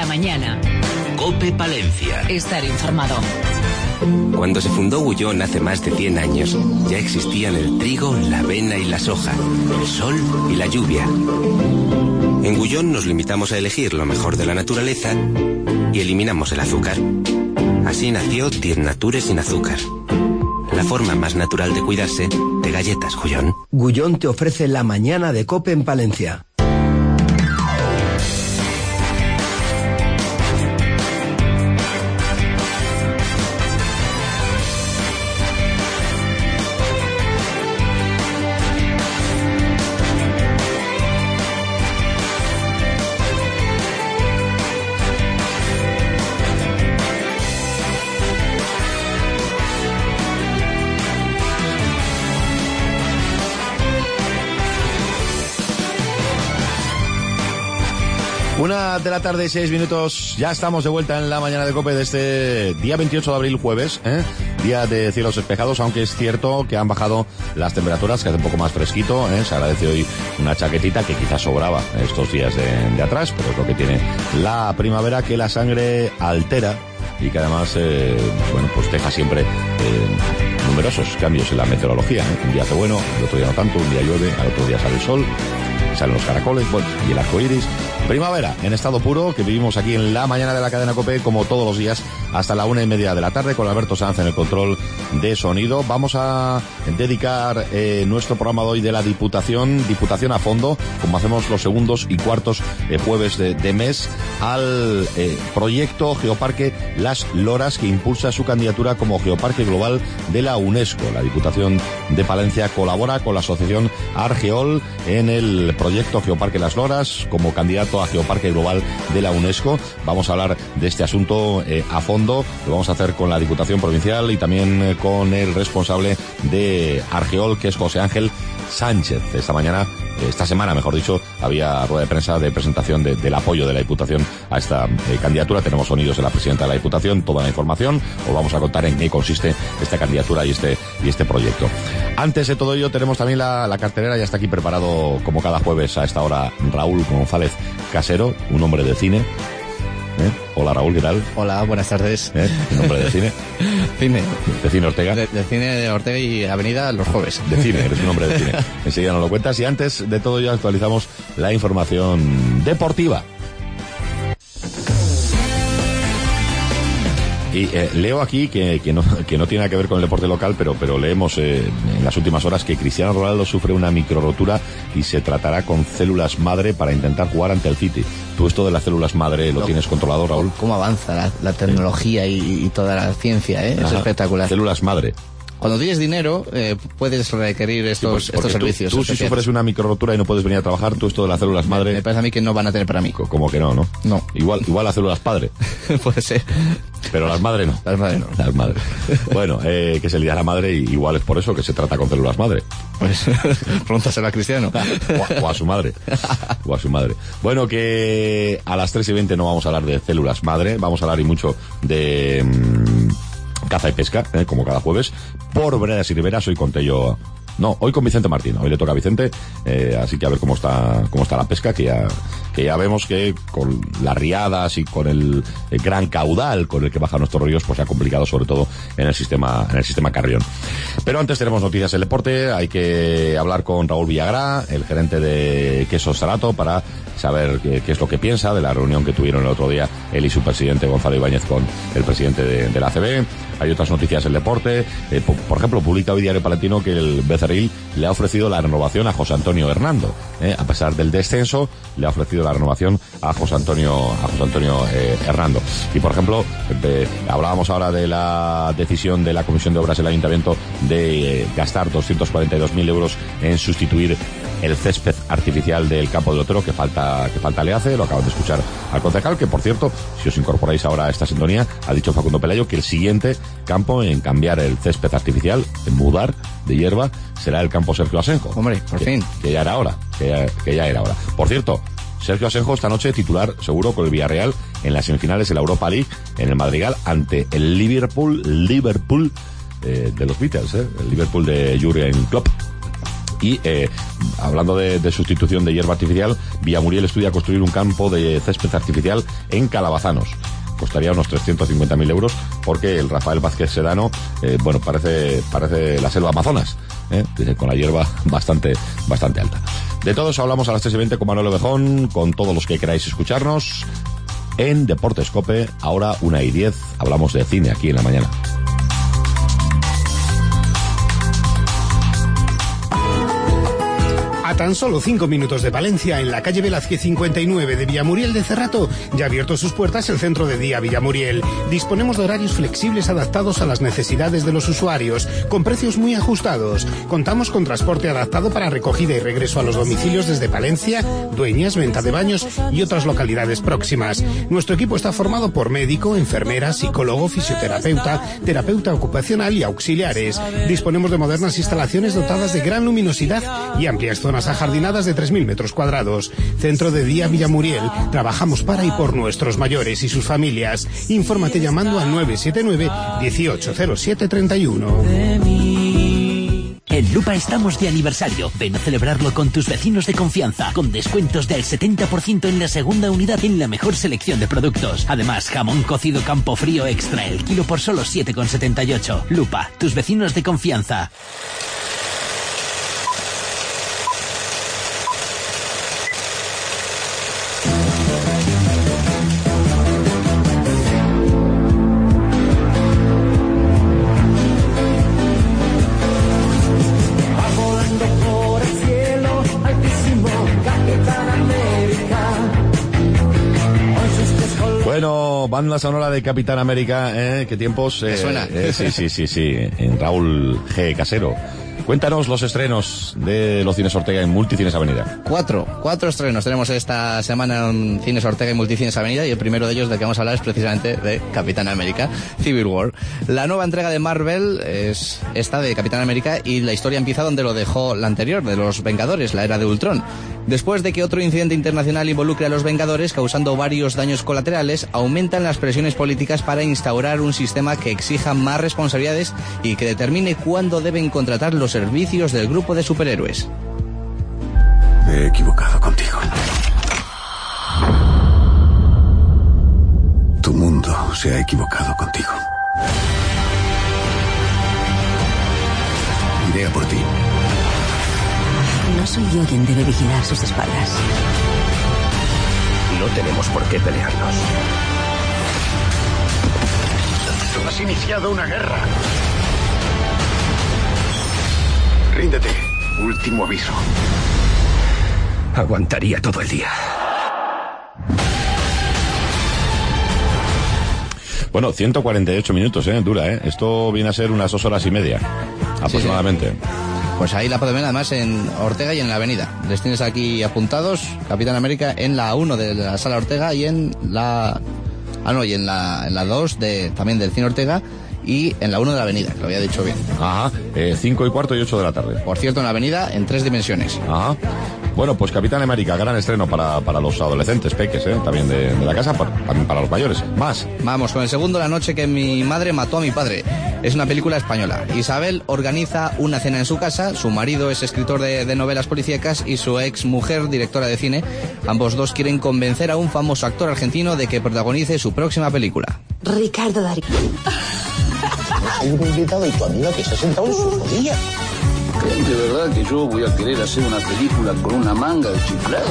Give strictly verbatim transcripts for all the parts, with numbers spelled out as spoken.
la mañana. COPE Palencia. Estar informado. Cuando se fundó Gullón hace más de cien años, ya existían el trigo, la avena y la soja, el sol y la lluvia. En Gullón nos limitamos a elegir lo mejor de la naturaleza y eliminamos el azúcar. Así nació Diez Nature sin azúcar. La forma más natural de cuidarse de galletas Gullón. Gullón te ofrece la mañana de COPE en Palencia. Una de la tarde, seis minutos, ya estamos de vuelta en la mañana de COPE de este día veintiocho de abril, jueves, ¿eh? Día de cielos despejados, aunque es cierto que han bajado las temperaturas, que hace un poco más fresquito, ¿eh? Se agradece hoy una chaquetita que quizás sobraba estos días de, de atrás, pero es lo que tiene la primavera, que la sangre altera y que además, eh, bueno, pues deja siempre eh, numerosos cambios en la meteorología, ¿eh? Un día hace bueno, el otro día no tanto, un día llueve, al otro día sale el sol, salen los caracoles, bueno, y el arco iris. Primavera, en estado puro, que vivimos aquí en la mañana de la cadena COPE, como todos los días, hasta la una y media de la tarde, con Alberto Sanz en el control de sonido. Vamos a dedicar eh, nuestro programa de hoy de la Diputación, Diputación a fondo, como hacemos los segundos y cuartos eh, jueves de, de mes, al eh, proyecto Geoparque Las Loras, que impulsa su candidatura como Geoparque Global de la UNESCO. La Diputación de Palencia colabora con la asociación Argeol en el proyecto Geoparque Las Loras como candidato a Geoparque Global de la UNESCO. Vamos a hablar de este asunto eh, a fondo. Lo vamos a hacer con la Diputación Provincial y también eh, con el responsable de Argeol, que es José Ángel Sánchez. Esta mañana, esta semana, mejor dicho, había rueda de prensa de presentación de, del apoyo de la Diputación a esta eh, candidatura. Tenemos sonidos de la presidenta de la Diputación, toda la información. Os vamos a contar en qué consiste esta candidatura y este y este proyecto. Antes de todo ello, tenemos también la, la cartelera. Ya está aquí preparado, como cada jueves a esta hora, Raúl González Casero, un hombre de cine. ¿Eh? Hola Raúl, ¿qué tal? Hola, buenas tardes. ¿Eh? ¿Un hombre de cine? Cine. ¿De cine Ortega? De, de cine de Ortega y Avenida los jueves. De cine, eres un hombre de cine. Enseguida nos lo cuentas. Y antes de todo ello actualizamos la información deportiva. Y eh, leo aquí que, que, no, que no tiene nada que ver con el deporte local, pero, pero leemos eh, en las últimas horas que Cristiano Ronaldo sufre una microrotura y se tratará con células madre para intentar jugar ante el City. ¿Tú esto de las células madre lo, lo tienes controlado, Raúl? ¿Cómo avanza la, la tecnología y, y toda la ciencia? ¿eh? Es espectacular. Células madre. Cuando tienes dinero, eh, puedes requerir estos, sí, pues, estos servicios. Tú, tú si sufres una microrotura y no puedes venir a trabajar, tú esto de las células madre... Me, me parece a mí que no van a tener para mí. Como que no, ¿no? No. Igual, igual las células padre. Puede ser. Pero las madre no. Las madre no. Las madre. Bueno, eh, que se liará madre y igual es por eso que se trata con células madre. Pues, pregúntaselo a Cristiano. o, a, o a su madre. O a su madre. Bueno, que a las tres y veinte no vamos a hablar de células madre, vamos a hablar y mucho de... Mmm, caza y pesca, eh, como cada jueves, por veredas y riberas. Hoy conté yo, no, hoy con Vicente Martín, hoy le toca a Vicente, eh, así que a ver cómo está cómo está la pesca, que ya que ya vemos que con las riadas y con el, el gran caudal con el que bajan nuestros ríos, pues se ha complicado sobre todo en el sistema en el sistema Carrión. Pero antes tenemos noticias del deporte. Hay que hablar con Raúl Villagrá, el gerente de Quesos Zarato, para saber qué, qué es lo que piensa de la reunión que tuvieron el otro día él y su presidente Gonzalo Ibáñez con el presidente de, de la A C B. Hay otras noticias del deporte. Eh, por, por ejemplo, publica hoy Diario Palentino que el Becerril le ha ofrecido la renovación a José Antonio Hernando. Eh, a pesar del descenso, le ha ofrecido la renovación a José Antonio a José Antonio eh, Hernando. Y por ejemplo, eh, hablábamos ahora de la decisión de la Comisión de Obras del Ayuntamiento de eh, gastar doscientos cuarenta y dos mil euros en sustituir el césped artificial del campo de Otero, que falta que falta le hace. Lo acaban de escuchar al concejal, que por cierto, si os incorporáis ahora a esta sintonía, ha dicho Facundo Pelayo que el siguiente campo en cambiar el césped artificial, en mudar de hierba, será el campo Sergio Asenjo. Hombre, por que, fin. Que ya era hora, que ya, que ya era hora. Por cierto, Sergio Asenjo esta noche titular seguro con el Villarreal en las semifinales de la Europa League en el Madrigal ante el Liverpool, Liverpool eh, de los Beatles, eh, el Liverpool de Jürgen Klopp. Y eh, hablando de, de sustitución de hierba artificial, Villamuriel estudia construir un campo de césped artificial en Calabazanos. Costaría unos trescientos cincuenta mil euros, porque el Rafael Vázquez Sedano, eh, bueno, parece parece la selva Amazonas, ¿eh? Con la hierba bastante bastante alta. De todos hablamos a las tres y veinte con Manuel Ovejón, con todos los que queráis escucharnos en Deportes COPE. Ahora una y diez, hablamos de cine aquí en la mañana. A tan solo cinco minutos de Palencia, en la calle Velázquez cincuenta y nueve de Villamuriel de Cerrato, ya ha abierto sus puertas el Centro de Día Villamuriel. Disponemos de horarios flexibles adaptados a las necesidades de los usuarios, con precios muy ajustados. Contamos con transporte adaptado para recogida y regreso a los domicilios desde Palencia, Dueñas, Venta de Baños y otras localidades próximas. Nuestro equipo está formado por médico, enfermera, psicólogo, fisioterapeuta, terapeuta ocupacional y auxiliares. Disponemos de modernas instalaciones dotadas de gran luminosidad y amplias zonas ajardinadas de tres mil metros cuadrados. Centro de Día Villamuriel. Trabajamos para y por nuestros mayores y sus familias. Infórmate llamando al nueve siete nueve, dieciocho cero siete treinta y uno. En Lupa estamos de aniversario. Ven a celebrarlo con tus vecinos de confianza, con descuentos del setenta por ciento en la segunda unidad en la mejor selección de productos. Además, jamón cocido Campo Frío Extra, el kilo por solo siete con setenta y ocho. Lupa, tus vecinos de confianza. Banda sonora de Capitán América, ¿eh? ¿Qué tiempos? ¿Te eh, suena? Eh, sí, sí, sí, sí, en Raúl G. Casero. Cuéntanos los estrenos de los Cines Ortega en Multicines Avenida. Cuatro, cuatro estrenos tenemos esta semana en Cines Ortega y Multicines Avenida, y el primero de ellos del que vamos a hablar es precisamente de Capitán América, Civil War. La nueva entrega de Marvel es esta de Capitán América, y la historia empieza donde lo dejó la anterior, de los Vengadores, la era de Ultron. Después de que otro incidente internacional involucre a los Vengadores, causando varios daños colaterales, aumentan las presiones políticas para instaurar un sistema que exija más responsabilidades y que determine cuándo deben contratar los servicios del grupo de superhéroes. Me he equivocado contigo. Tu mundo se ha equivocado contigo. Iré a por ti. No soy yo quien debe vigilar sus espaldas. No tenemos por qué pelearnos. Tú has iniciado una guerra. Ríndete. Último aviso. Aguantaría todo el día. Bueno, ciento cuarenta y ocho minutos, ¿eh? Dura, ¿eh? Esto viene a ser unas dos horas y media, aproximadamente. Sí, sí. Pues ahí la pueden ver además en Ortega y en la Avenida. Les tienes aquí apuntados, Capitán América en la uno de la Sala Ortega y en la... Ah, no, y en la, en la dos de, también del Cine Ortega, y en la uno de la Avenida, que lo había dicho bien. Ajá, eh, cinco y cuarto y ocho de la tarde. Por cierto, en la Avenida, en tres dimensiones. Ajá. Bueno, pues Capitán América, gran estreno para, para los adolescentes, peques, ¿eh? También de, de la casa, para, también para los mayores. Más. Vamos, con el segundo, La noche que mi madre mató a mi padre. Es una película española. Isabel organiza una cena en su casa, su marido es escritor de, de novelas policíacas y su ex mujer, directora de cine. Ambos dos quieren convencer a un famoso actor argentino de que protagonice su próxima película. Ricardo Darín. Hay un invitado y tu amiga que se ha sentado en su rodilla. ¿Creen de verdad que yo voy a querer hacer una película con una manga de chiflados?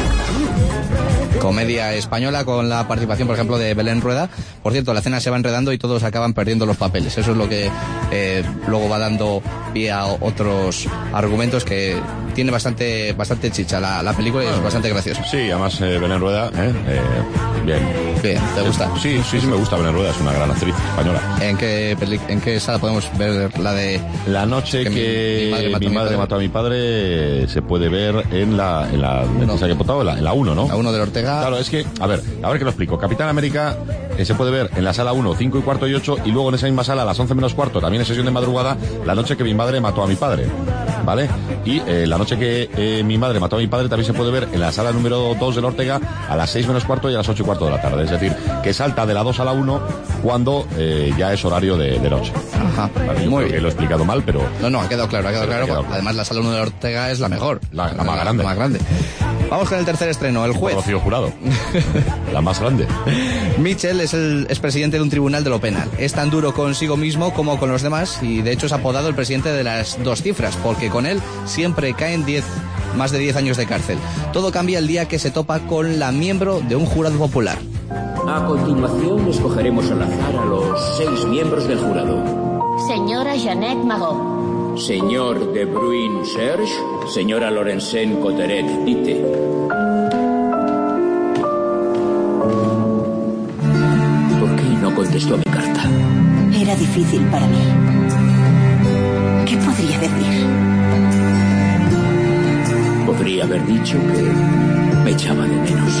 Comedia española con la participación, por ejemplo, de Belén Rueda. Por cierto, la escena se va enredando y todos acaban perdiendo los papeles. Eso es lo que eh, luego va dando pie a otros argumentos, que tiene bastante bastante chicha la, la película y es bastante graciosa. Sí, además eh, Belén Rueda, ¿eh? Eh, bien. Bien, ¿te gusta? Sí, sí, sí me gusta Belén Rueda, es una gran actriz española. ¿En qué, peli- en qué sala podemos ver la de... La noche que, que mi, mi madre, mató, mi madre mató a mi padre se puede ver en la... En la, no. ¿Se ha votado? En la uno, ¿no? La uno del Ortega. Claro, es que, a ver, a ver que lo explico. Capitán América eh, se puede ver en la sala uno, cinco y cuarto y ocho, y luego en esa misma sala, a las once menos cuarto, también en sesión de madrugada, La noche que mi madre mató a mi padre. ¿vale? Y eh, La noche que eh, mi madre mató a mi padre también se puede ver en la sala número dos del Ortega a las seis menos cuarto y a las ocho y cuarto de la tarde. Es decir, que salta de la dos a la uno cuando eh, ya es horario de, de noche. Ajá, vale, muy bien. Que lo he explicado mal, pero... No, no, ha quedado claro, ha quedado claro. Ha quedado claro. Además, la sala uno del Ortega es la mejor. La, la más grande. La más grande. Vamos con el tercer estreno, El juez. Rocío Jurado. La más grande. Mitchell es el expresidente de un tribunal de lo penal. Es tan duro consigo mismo como con los demás y de hecho es apodado el presidente de las dos cifras, porque con él siempre caen diez, más de diez años de cárcel. Todo cambia el día que se topa con la miembro de un jurado popular. A continuación escogeremos al azar a los seis miembros del jurado. Señora Jeanette Magot. Señor De Bruyn Serge, señora Lorenzen Coteret Dite. ¿Por qué no contestó mi carta? Era difícil para mí. ¿Qué podría decir? Podría haber dicho que me echaba de menos.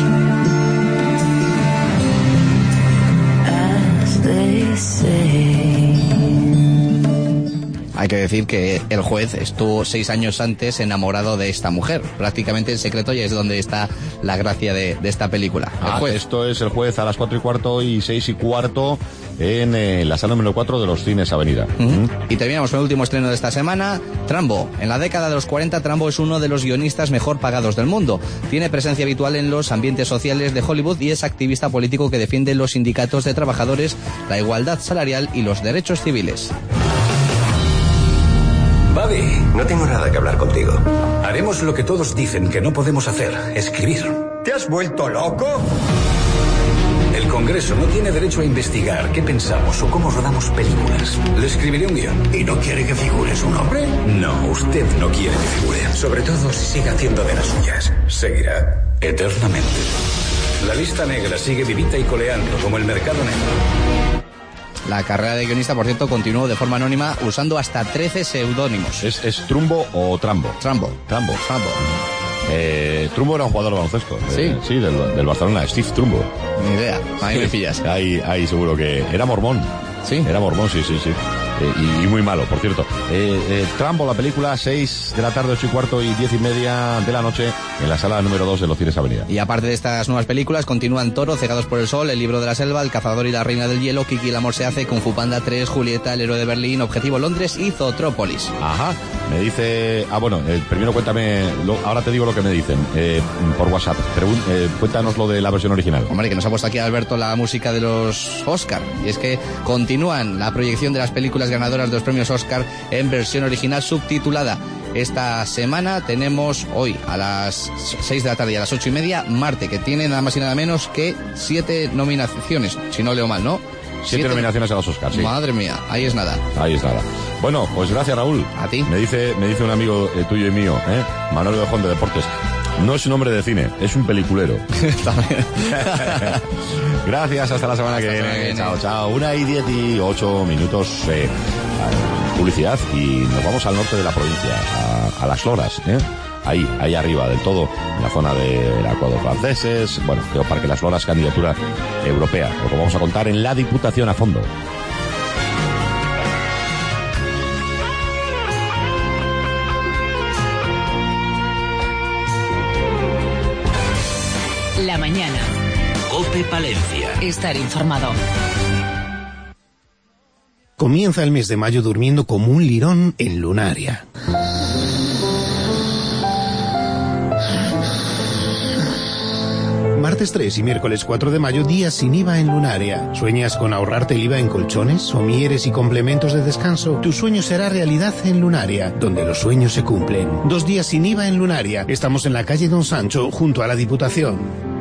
As they say. Hay que decir que el juez estuvo seis años antes enamorado de esta mujer. Prácticamente en secreto, y es donde está la gracia de, de esta película. El Ah, juez. esto es El juez a las cuatro y cuarto y seis y cuarto en eh, la sala número cuatro de los Cines Avenida. Uh-huh. ¿Mm? Y terminamos con el último estreno de esta semana, Trambo. En la década de los cuarenta, Trambo es uno de los guionistas mejor pagados del mundo. Tiene presencia habitual en los ambientes sociales de Hollywood y es activista político que defiende los sindicatos de trabajadores, la igualdad salarial y los derechos civiles. Buddy, no tengo nada que hablar contigo. Haremos lo que todos dicen que no podemos hacer, escribir. ¿Te has vuelto loco? El Congreso no tiene derecho a investigar qué pensamos o cómo rodamos películas. Le escribiré un guión. ¿Y no quiere que figure su nombre? No, usted no quiere que figure. Sobre todo si sigue haciendo de las suyas. Seguirá eternamente. La lista negra sigue vivita y coleando como el mercado negro. La carrera de guionista, por cierto, continuó de forma anónima usando hasta trece seudónimos. ¿Es, ¿Es Trumbo o Trambo? Trambo. Trambo. Trambo. Eh, Trumbo era un jugador de baloncesto. Sí. Eh, sí, del, del Barcelona, Steve Trumbo. Ni idea, ahí me pillas. Ahí, ahí seguro que... Era mormón. Sí. Era mormón, sí, sí, sí. Eh, y, y muy malo, por cierto. Eh, eh, Trambo, la película, seis de la tarde, ocho y cuarto y diez y media de la noche en la sala número dos de los Cines Avenida. Y aparte de estas nuevas películas, continúan Toro, Cegados por el Sol, El libro de la selva, El cazador y la reina del hielo, Kiki el amor se hace, Kung Fu Panda tres, Julieta, El héroe de Berlín, Objetivo Londres y Zootrópolis. Ajá. Me dice... Ah, bueno, eh, primero cuéntame... Lo, ahora te digo lo que me dicen eh, por WhatsApp. Pregun eh, cuéntanos lo de la versión original. Hombre, que nos ha puesto aquí Alberto la música de los Oscar. Y es que continúan la proyección de las películas ganadoras de los premios Oscar en versión original subtitulada. Esta semana tenemos hoy a las seis de la tarde y a las ocho y media Marte, que tiene nada más y nada menos que siete nominaciones, si no leo mal, ¿no? Siete, Siete nominaciones a los Oscars, sí. Madre mía, ahí es nada. Ahí es nada. Bueno, pues gracias, Raúl. A ti. Me dice, me dice un amigo eh, tuyo y mío, ¿eh? Manuel Bejón de Deportes. No es un hombre de cine, es un peliculero. Gracias, hasta la semana hasta que viene. viene. Chao, chao. Una y diez y ocho minutos de eh, publicidad y nos vamos al norte de la provincia, a, a Las Loras, ¿eh? Ahí, ahí arriba del todo, en la zona del Acuados franceses. Bueno, creo Parque Las Loras, candidatura europea. Os lo vamos a contar en la Diputación a fondo. La mañana. COPE Palencia. Estar informado. Comienza el mes de mayo durmiendo como un lirón en Lunaria. Martes tres y miércoles cuatro de mayo, días sin I V A en Lunaria. ¿Sueñas con ahorrarte el I V A en colchones, somieres y complementos de descanso? Tu sueño será realidad en Lunaria, donde los sueños se cumplen. Dos días sin I V A en Lunaria. Estamos en la calle Don Sancho, junto a la Diputación.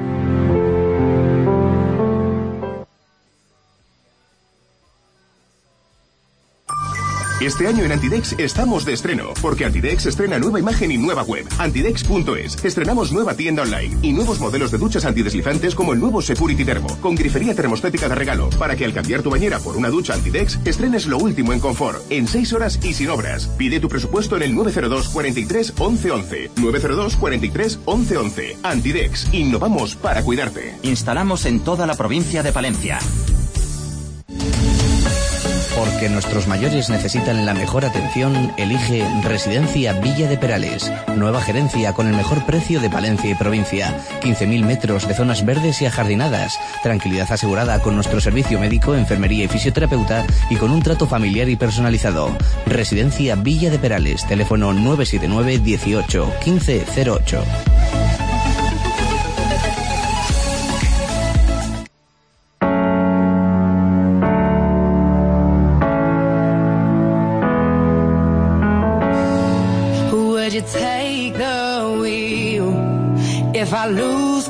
Este año en Antidex estamos de estreno, porque Antidex estrena nueva imagen y nueva web. Antidex punto es. Estrenamos nueva tienda online y nuevos modelos de duchas antideslizantes como el nuevo Security Thermo, con grifería termostática de regalo, para que al cambiar tu bañera por una ducha Antidex, estrenes lo último en confort, en seis horas y sin obras. Pide tu presupuesto en el nueve cero dos, cuarenta y tres, once once. nueve cero dos, cuarenta y tres, once once. Antidex. Innovamos para cuidarte. Instalamos en toda la provincia de Palencia. ¿Por Porque nuestros mayores necesitan la mejor atención, elige Residencia Villa de Perales. Nueva gerencia con el mejor precio de Palencia y provincia. quince mil metros de zonas verdes y ajardinadas. Tranquilidad asegurada con nuestro servicio médico, enfermería y fisioterapeuta y con un trato familiar y personalizado. Residencia Villa de Perales. Teléfono nueve siete nueve dieciocho quince cero ocho. Take the wheel if I lose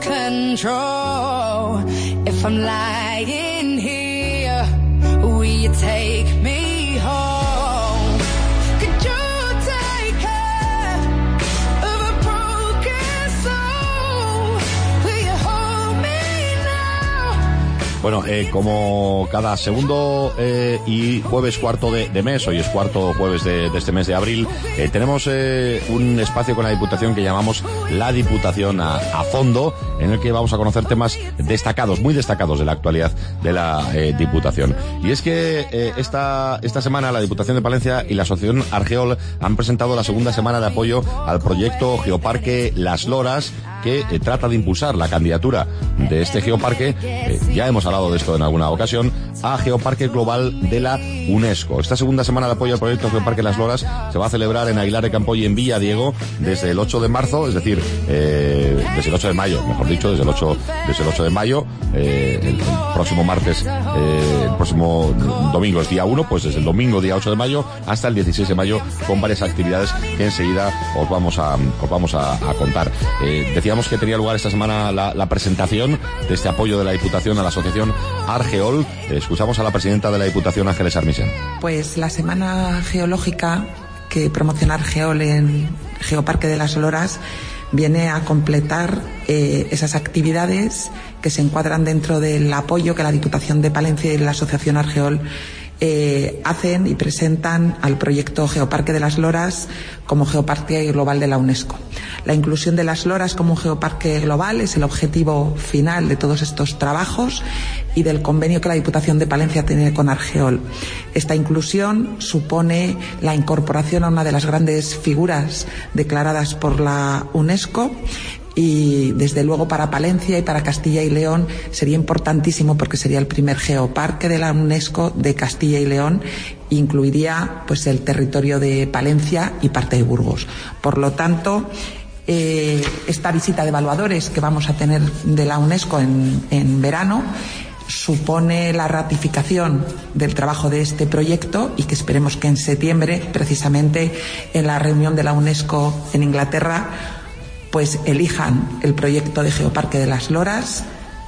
control. If I'm lying here, will you take me home? Could you take care of a broken soul? Will you hold me now? Bueno, eh, como cada segundo eh, y jueves cuarto de, de mes, hoy es cuarto jueves de, de este mes de abril, eh, tenemos eh, un espacio con la Diputación que llamamos La Diputación a, a Fondo, en el que vamos a conocer temas destacados, muy destacados de la actualidad de la eh, Diputación. Y es que eh, esta, esta semana la Diputación de Palencia y la Asociación Argeol han presentado la segunda semana de apoyo al proyecto Geoparque Las Loras, que eh, trata de impulsar la candidatura de este geoparque, eh, ya hemos hablado de esto en alguna ocasión, a Geoparque Global de la UNESCO. Esta segunda semana de apoyo al proyecto Geoparque Las Loras se va a celebrar en Aguilar de Campoy, en Villadiego, desde el ocho de marzo, es decir, eh, desde el ocho de mayo, mejor dicho, desde el ocho, desde el ocho de mayo, eh, el, el próximo martes, eh, el próximo domingo es día uno, pues desde el domingo día ocho de mayo hasta el dieciséis de mayo, con varias actividades que enseguida os vamos a, os vamos a, a contar. Eh, decíamos que tenía lugar esta semana la, la presentación de este apoyo de la Diputación a la Asociación Argeol. Eh, escuchamos a la presidenta de la Diputación, Ángeles Armisen. Pues la semana geológica que promociona Argeol en Geoparque de las Loras viene a completar eh, esas actividades que se encuadran dentro del apoyo que la Diputación de Palencia y la Asociación Argeol eh, hacen y presentan al proyecto Geoparque de las Loras como Geoparque Global de la UNESCO. La inclusión de las Loras como un geoparque global es el objetivo final de todos estos trabajos y del convenio que la Diputación de Palencia tiene con Argeol. Esta inclusión supone la incorporación a una de las grandes figuras declaradas por la UNESCO y, desde luego, para Palencia y para Castilla y León sería importantísimo porque sería el primer geoparque de la UNESCO de Castilla y León. Incluiría pues el territorio de Palencia y parte de Burgos. Por lo tanto, eh, esta visita de evaluadores que vamos a tener de la UNESCO en, en verano supone la ratificación del trabajo de este proyecto y que esperemos que en septiembre, precisamente en la reunión de la UNESCO en Inglaterra, pues elijan el proyecto de Geoparque de las Loras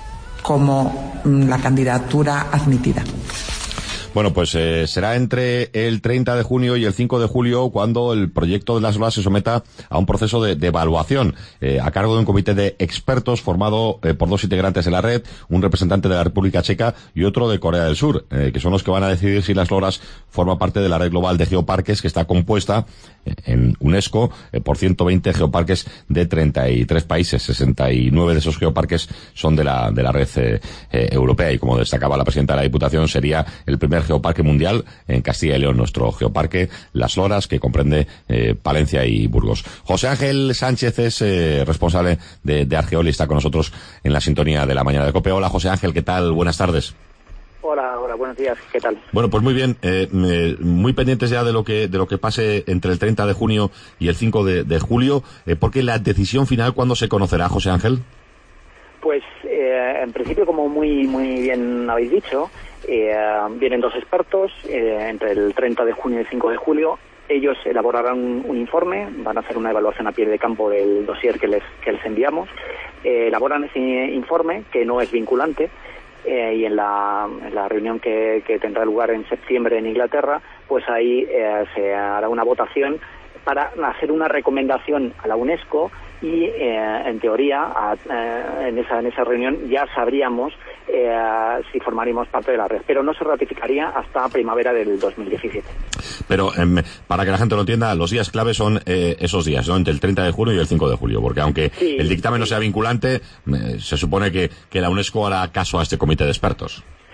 como la candidatura admitida. Bueno, pues eh, será entre el treinta de junio y el cinco de julio cuando el proyecto de Las Loras se someta a un proceso de, de evaluación eh, a cargo de un comité de expertos formado eh, por dos integrantes de la red, un representante de la República Checa y otro de Corea del Sur, eh, que son los que van a decidir si Las Loras forma parte de la red global de geoparques, que está compuesta eh, en UNESCO eh, por ciento veinte geoparques de treinta y tres países. sesenta y nueve de esos geoparques son de la de la red eh, eh, europea, y como destacaba la presidenta de la Diputación, sería el primer geoparque mundial en Castilla y León, nuestro geoparque Las Loras, que comprende eh, Palencia y Burgos. José Ángel Sánchez es eh, responsable de, de Argeol y está con nosotros en la sintonía de la mañana de COPE. Hola, José Ángel, ¿qué tal? Buenas tardes. Hola, hola, buenos días, ¿qué tal? Bueno, pues muy bien, eh, eh, muy pendientes ya de lo que de lo que pase entre el treinta de junio y el cinco de, de julio, eh, porque la decisión final, ¿cuándo se conocerá, José Ángel? Pues, eh, en principio, como muy muy bien habéis dicho, eh, vienen dos expertos eh, entre el treinta de junio y el cinco de julio. Ellos elaborarán un, un informe, van a hacer una evaluación a pie de campo del dossier que les, que les enviamos, eh, elaboran ese informe, que no es vinculante, eh, y en la, en la reunión que, que tendrá lugar en septiembre en Inglaterra, pues ahí eh, se hará una votación para hacer una recomendación a la UNESCO y, eh, en teoría, a, eh, en esa en esa reunión ya sabríamos eh, si formaríamos parte de la red, pero no se ratificaría hasta primavera del dos mil diecisiete. Pero, eh, para que la gente lo entienda, los días clave son eh, esos días, ¿no? Entre el treinta de junio y el cinco de julio, porque aunque sí, el dictamen sí. no sea vinculante, eh, se supone que, que la UNESCO hará caso a este comité de expertos. Sí,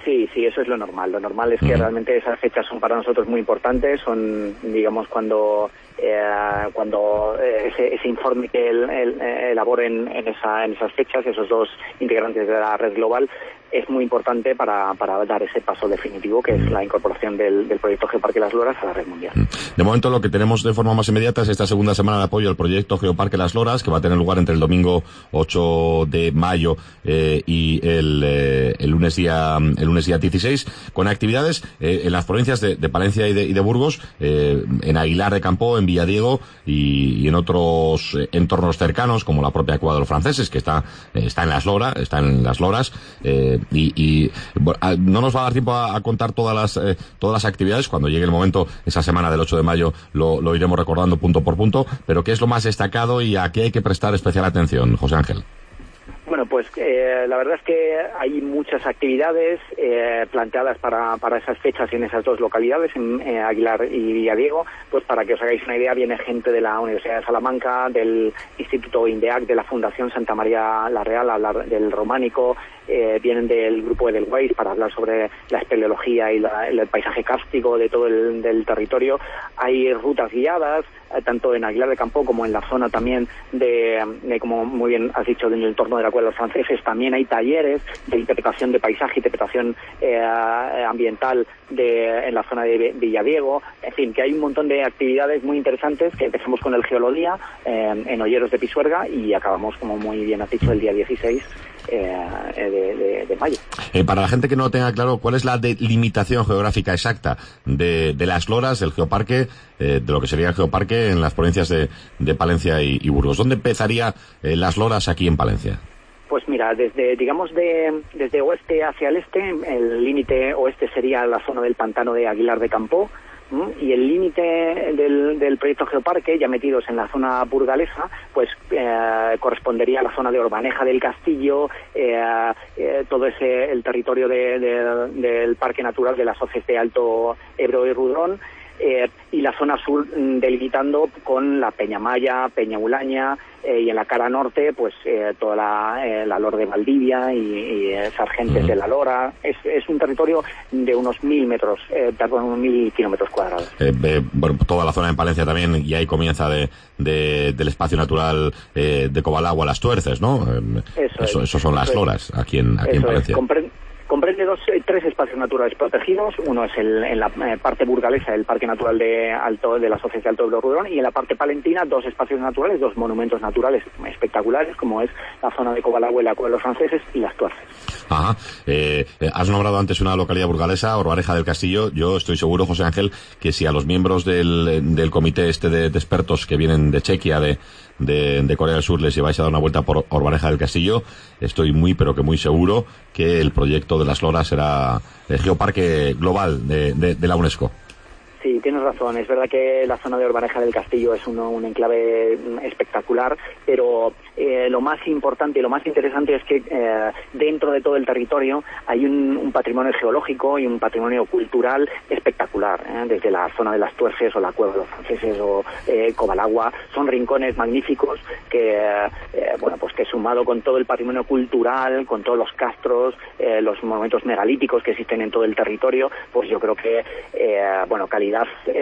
Sí, sí, eso es lo normal. Lo normal es que mm. realmente esas fechas son para nosotros muy importantes. Son, digamos, cuando eh, cuando ese, ese informe que el, el, elaboren en, esa, en esas fechas, esos dos integrantes de la red global, es muy importante para, para dar ese paso definitivo, que es la incorporación del, del proyecto Geoparque Las Loras a la red mundial. De momento, lo que tenemos de forma más inmediata es esta segunda semana de apoyo al proyecto Geoparque Las Loras, que va a tener lugar entre el domingo ocho de mayo eh, y el, eh, el lunes día el lunes día dieciséis, con actividades eh, en las provincias de, de Palencia y de, y de Burgos, eh, en Aguilar de Campo, en Villadiego y, y en otros eh, entornos cercanos, como la propia Cueva de los Franceses, que está eh, está en Las Loras, está en Las Loras. Eh, Y, y bueno, no nos va a dar tiempo a, a contar todas las eh, todas las actividades. Cuando llegue el momento, esa semana del ocho de mayo, lo, lo iremos recordando punto por punto. Pero ¿qué es lo más destacado y a qué hay que prestar especial atención, José Ángel? Bueno, pues eh, la verdad es que hay muchas actividades eh, planteadas para, para esas fechas en esas dos localidades, en eh, Aguilar y Villadiego. Pues para que os hagáis una idea, viene gente de la Universidad de Salamanca, del Instituto INDEAC, de la Fundación Santa María la Real, a hablar del románico, eh, vienen del grupo Edelweiss para hablar sobre la espeleología y la, el paisaje kárstico de todo el del territorio. Hay rutas guiadas, eh, tanto en Aguilar de Campo como en la zona también de, de como muy bien has dicho, en el entorno de la Cueva de los Franceses. También hay talleres de interpretación de paisaje, interpretación eh, ambiental de, en la zona de Villadiego. En fin, que hay un montón de actividades muy interesantes, que empezamos con el Geolodía eh, en Olleros de Pisuerga y acabamos, como muy bien has dicho, el día dieciséis eh, de, de, de mayo. Eh, para la gente que no tenga claro, ¿cuál es la delimitación geográfica exacta de, de Las Loras, del geoparque, eh, de lo que sería el geoparque en las provincias de, de Palencia y, y Burgos? ¿Dónde empezaría eh, Las Loras aquí en Palencia? Pues mira, desde, digamos, de, desde oeste hacia el este, el límite oeste sería la zona del pantano de Aguilar de Campo, ¿m? Y el límite del, del proyecto Geoparque, ya metidos en la zona burgalesa, pues eh, correspondería a la zona de Orbaneja del Castillo, eh, eh, todo ese, el territorio de, de, del Parque Natural de las Hoces de Alto Ebro y Rudrón, Eh, y la zona sur mm, delimitando con la Peña Maya, Peña Ulaña, eh, y en la cara norte pues eh, toda la, eh, la Lor de Valdivia y, y eh, Sargentes uh-huh. de la Lora. Es, es un territorio de unos mil metros, eh, perdón, unos mil kilómetros cuadrados. Eh, eh, bueno, toda la zona en Palencia también, y ahí comienza de, de del espacio natural eh, de Cobalagua a Las Tuerces, ¿no? Eh, eso, eso, eso son Las Loras aquí en, aquí en Palencia. Comprende dos, eh, tres espacios naturales protegidos. Uno es el, en la eh, parte burgalesa, el Parque Natural de Alto de las Hoces de Alto Ebro Rudrón, y en la parte palentina dos espacios naturales, dos monumentos naturales espectaculares, como es la zona de Cobalagua y la Cueva de los Franceses y Las Tuerces. Ajá. Eh, has nombrado antes una localidad burgalesa, Orbaneja del Castillo. Yo estoy seguro, José Ángel, que si a los miembros del, del comité este de, de expertos que vienen de Chequia, de, de, de Corea del Sur, les lleváis a dar una vuelta por Orbaneja del Castillo, estoy muy, pero que muy seguro que el proyecto de Las Loras será el geoparque global de, de, de la UNESCO. Sí, tienes razón. Es verdad que la zona de Orbaneja del Castillo es uno, un enclave espectacular, pero eh, lo más importante y lo más interesante es que eh, dentro de todo el territorio hay un, un patrimonio geológico y un patrimonio cultural espectacular, ¿eh? Desde la zona de Las Tuerces o la Cueva de los Franceses o eh, Cobalagua. Son rincones magníficos que, eh, bueno, pues que sumado con todo el patrimonio cultural, con todos los castros, eh, los monumentos megalíticos que existen en todo el territorio, pues yo creo que, eh, bueno, calidad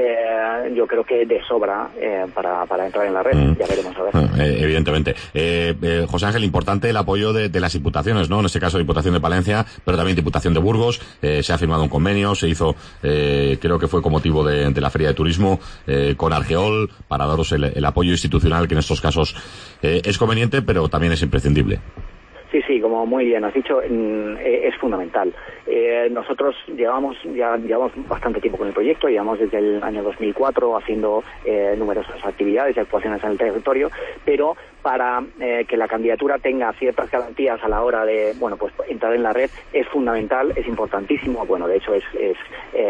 Eh, yo creo que de sobra eh, para, para entrar en la red. Mm. Ya veremos a ver. Eh, evidentemente. Eh, eh, José Ángel, importante el apoyo de, de las diputaciones, ¿no? En este caso Diputación de Palencia, pero también Diputación de Burgos. Eh, se ha firmado un convenio, se hizo, eh, creo que fue con motivo de, de la Feria de Turismo, eh, con Argeol, para daros el, el apoyo institucional que en estos casos eh, es conveniente, pero también es imprescindible. Sí, sí, como muy bien has dicho, es fundamental. Eh, nosotros llevamos ya llevamos bastante tiempo con el proyecto, llevamos desde el año dos mil cuatro haciendo eh, numerosas actividades y actuaciones en el territorio, pero para eh, que la candidatura tenga ciertas garantías a la hora de, bueno, pues entrar en la red es fundamental, es importantísimo, bueno, de hecho es, es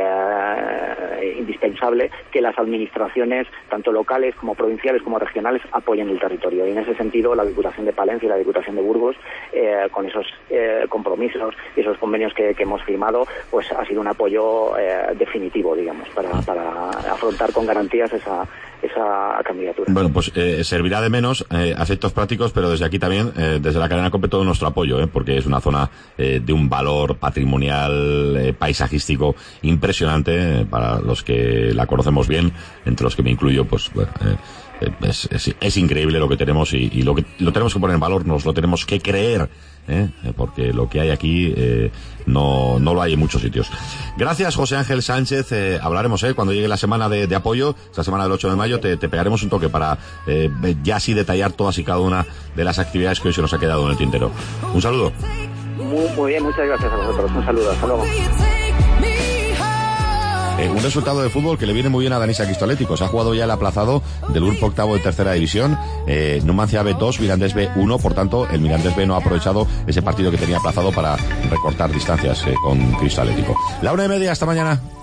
eh, indispensable que las administraciones, tanto locales como provinciales como regionales, apoyen el territorio. Y en ese sentido, la Diputación de Palencia y la Diputación de Burgos eh, con esos eh, compromisos y esos convenios que, que hemos firmado, pues ha sido un apoyo eh, definitivo, digamos, para, para afrontar con garantías esa esa candidatura. Bueno, pues eh, servirá de menos eh, a efectos prácticos, pero desde aquí también, eh, desde la cadena COPE, todo nuestro apoyo, eh, porque es una zona eh, de un valor patrimonial, eh, paisajístico impresionante, eh, para los que la conocemos bien, entre los que me incluyo, pues bueno, eh, es, es, es increíble lo que tenemos y, y lo que lo tenemos que poner en valor, nos lo tenemos que creer, ¿eh? porque lo que hay aquí eh, no no lo hay en muchos sitios. Gracias, José Ángel Sánchez. Eh, hablaremos eh, cuando llegue la semana de, de apoyo, esta semana del ocho de mayo, te, te pegaremos un toque para eh, ya así detallar todas y cada una de las actividades que hoy se nos ha quedado en el tintero. Un saludo. Muy, muy bien, muchas gracias a vosotros. Un saludo, hasta luego. Eh, un resultado de fútbol que le viene muy bien a Danisa Cristolético. Se ha jugado ya el aplazado del grupo octavo de tercera división. Eh, Numancia B dos, Mirandés B uno. Por tanto, el Mirandés B no ha aprovechado ese partido que tenía aplazado para recortar distancias eh, con Cristolético. La una y media, hasta mañana.